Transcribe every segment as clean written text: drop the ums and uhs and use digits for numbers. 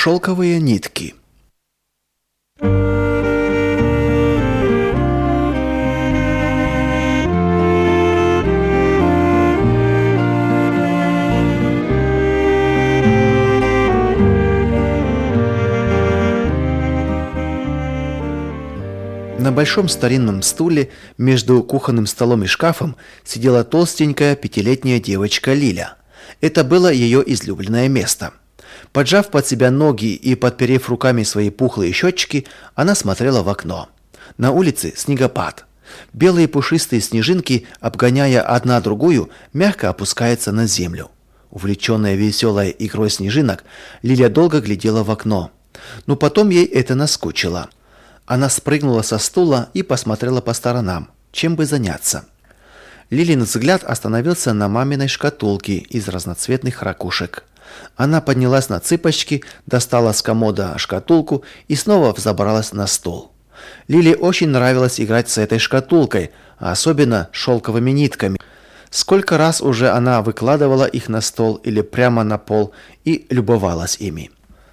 Шелковые нитки. На большом старинном стуле между кухонным столом и шкафом сидела толстенькая пятилетняя девочка Лиля. Это было ее излюбленное место. Поджав под себя ноги и подперев руками свои пухлые щечки, она смотрела в окно. На улице снегопад. Белые пушистые снежинки, обгоняя одна другую, мягко опускаются на землю. Увлеченная веселой игрой снежинок, Лиля долго глядела в окно. Но потом ей это наскучило. Она спрыгнула со стула и посмотрела по сторонам, чем бы заняться. Лилин взгляд остановился на маминой шкатулке из разноцветных ракушек. Она поднялась на цыпочки, достала с комода шкатулку и снова взобралась на стол. Лиле очень нравилось играть с этой шкатулкой, а особенно шелковыми нитками. Сколько раз уже она выкладывала их на стол или прямо на пол и любовалась ими.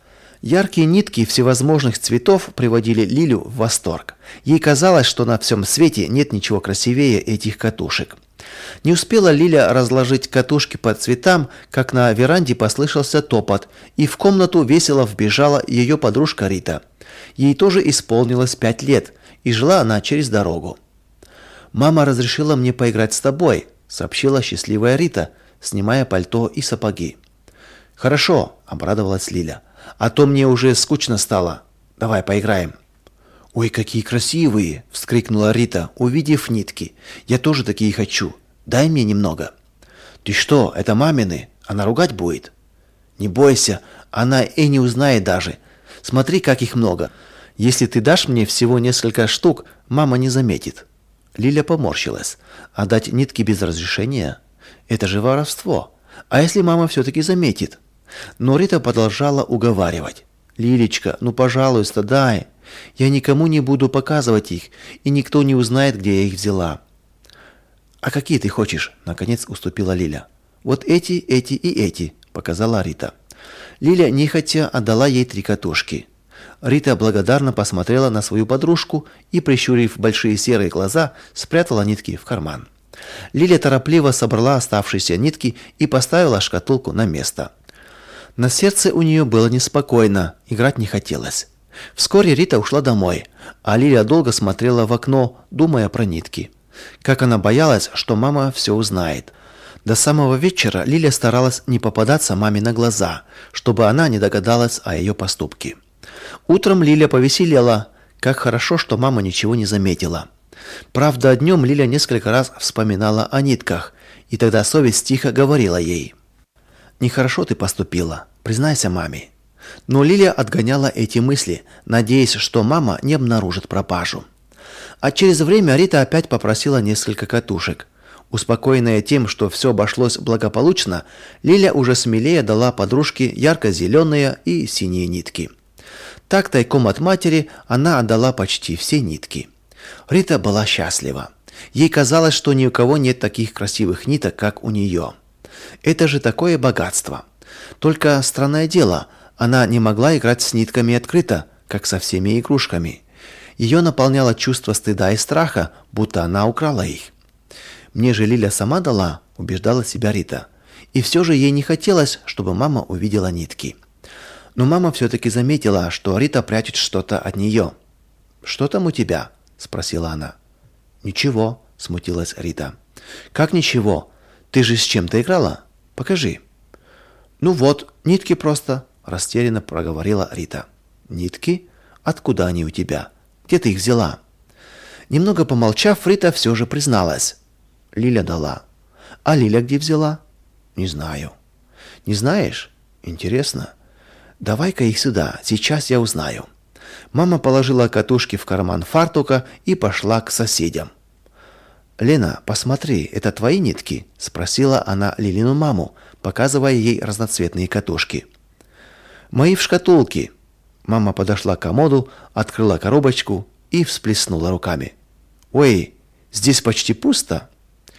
Яркие нитки всевозможных цветов приводили Лилю в восторг. Ей казалось, что на всем свете нет ничего красивее этих катушек. Не успела Лиля разложить катушки по цветам, как на веранде послышался топот, и в комнату весело вбежала ее подружка Рита. Ей тоже исполнилось 5 лет, и жила она через дорогу. «Мама разрешила мне поиграть с тобой», — сообщила счастливая Рита, снимая пальто и сапоги. «Хорошо», — обрадовалась Лиля. «А то мне уже скучно стало. Давай поиграем». «Ой, какие красивые!» – вскрикнула Рита, увидев нитки. «Я тоже такие хочу. Дай мне немного». «Ты что, это мамины? Она ругать будет?» «Не бойся, она и не узнает даже. Смотри, как их много. Если ты дашь мне всего несколько штук, мама не заметит». Лиля поморщилась. «Отдать нитки без разрешения? Это же воровство. А если мама все-таки заметит?» Но Рита продолжала уговаривать. «Лилечка, ну пожалуйста, дай. Я никому не буду показывать их, и никто не узнает, где я их взяла». «А какие ты хочешь?» – наконец уступила Лиля. «Вот эти и эти», – показала Рита. Лиля нехотя отдала ей 3 катушки. Рита благодарно посмотрела на свою подружку и, прищурив большие серые глаза, спрятала нитки в карман. Лиля торопливо собрала оставшиеся нитки и поставила шкатулку на место. На сердце у нее было неспокойно, играть не хотелось. Вскоре Рита ушла домой, а Лиля долго смотрела в окно, думая про нитки. Как она боялась, что мама все узнает. До самого вечера Лиля старалась не попадаться маме на глаза, чтобы она не догадалась о ее поступке. Утром Лиля повеселела. Как хорошо, что мама ничего не заметила. Правда, днем Лиля несколько раз вспоминала о нитках, и тогда совесть тихо говорила ей: «Нехорошо ты поступила, признайся маме». Но Лиля отгоняла эти мысли, надеясь, что мама не обнаружит пропажу. А через время Рита опять попросила несколько катушек. Успокоенная тем, что все обошлось благополучно, Лиля уже смелее дала подружке ярко-зеленые и синие нитки. Так тайком от матери она отдала почти все нитки. Рита была счастлива. Ей казалось, что ни у кого нет таких красивых ниток, как у нее. Это же такое богатство. Только странное дело, она не могла играть с нитками открыто, как со всеми игрушками. Ее наполняло чувство стыда и страха, будто она украла их. «Мне же Лиля сама дала», – убеждала себя Рита. И все же ей не хотелось, чтобы мама увидела нитки. Но мама все-таки заметила, что Рита прячет что-то от нее. «Что там у тебя?» – спросила она. «Ничего», – смутилась Рита. «Как ничего? Ты же с чем-то играла? Покажи». «Ну вот, нитки просто», – растерянно проговорила Рита. «Нитки? Откуда они у тебя? Где ты их взяла?» Немного помолчав, Рита все же призналась. «Лиля дала». «А Лиля где взяла?» «Не знаю». «Не знаешь? Интересно. Давай-ка их сюда, сейчас я узнаю». Мама положила катушки в карман фартука и пошла к соседям. «Лена, посмотри, это твои нитки?» – спросила она Лилину маму, показывая ей разноцветные катушки. «Мои в шкатулке». Мама подошла к комоду, открыла коробочку и всплеснула руками. «Ой, здесь почти пусто».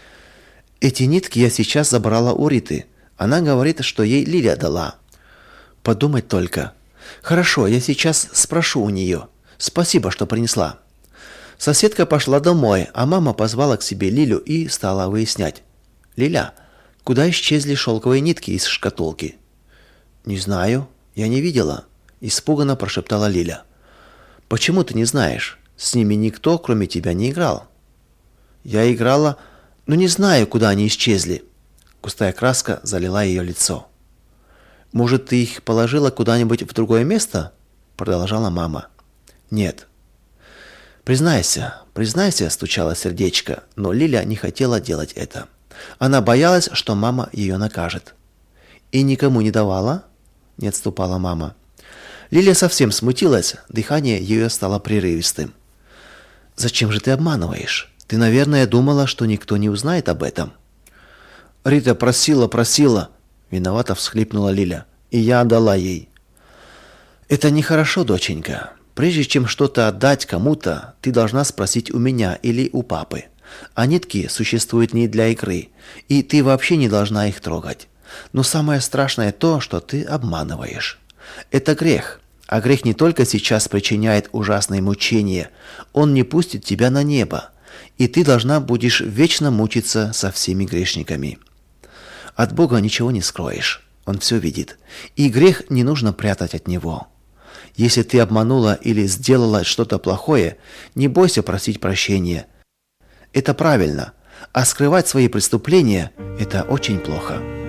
«Эти нитки я сейчас забрала у Риты. Она говорит, что ей Лиля дала». Подумать только. Хорошо, я сейчас спрошу у нее. Спасибо, что принесла. Соседка пошла домой, а мама позвала к себе Лилю и стала выяснять. Лиля, куда исчезли шелковые нитки из шкатулки? Не знаю, я не видела, испуганно прошептала Лиля. Почему ты не знаешь? С ними никто, кроме тебя, не играл. Я играла, но не знаю, куда они исчезли. Густая краска залила ее лицо. Может, ты их положила куда-нибудь в другое место? Продолжала мама. Нет. Признайся, стучало сердечко, но Лиля не хотела делать это. Она боялась, что мама ее накажет. И никому не давала? Не отступала мама. Лиля совсем смутилась, дыхание ее стало прерывистым. Зачем же ты обманываешь? Ты, наверное, думала, что никто не узнает об этом. Рита просила, виновато всхлипнула Лиля, и я отдала ей. Это нехорошо, доченька. Прежде чем что-то отдать кому-то, ты должна спросить у меня или у папы. А нитки существуют не для игры, и ты вообще не должна их трогать. Но самое страшное то, что ты обманываешь. Это грех. А грех не только сейчас причиняет ужасные мучения, он не пустит тебя на небо, и ты должна будешь вечно мучиться со всеми грешниками. От Бога ничего не скроешь, Он все видит, и грех не нужно прятать от Него. Если ты обманула или сделала что-то плохое, не бойся просить прощения. Это правильно, а скрывать свои преступления – это очень плохо.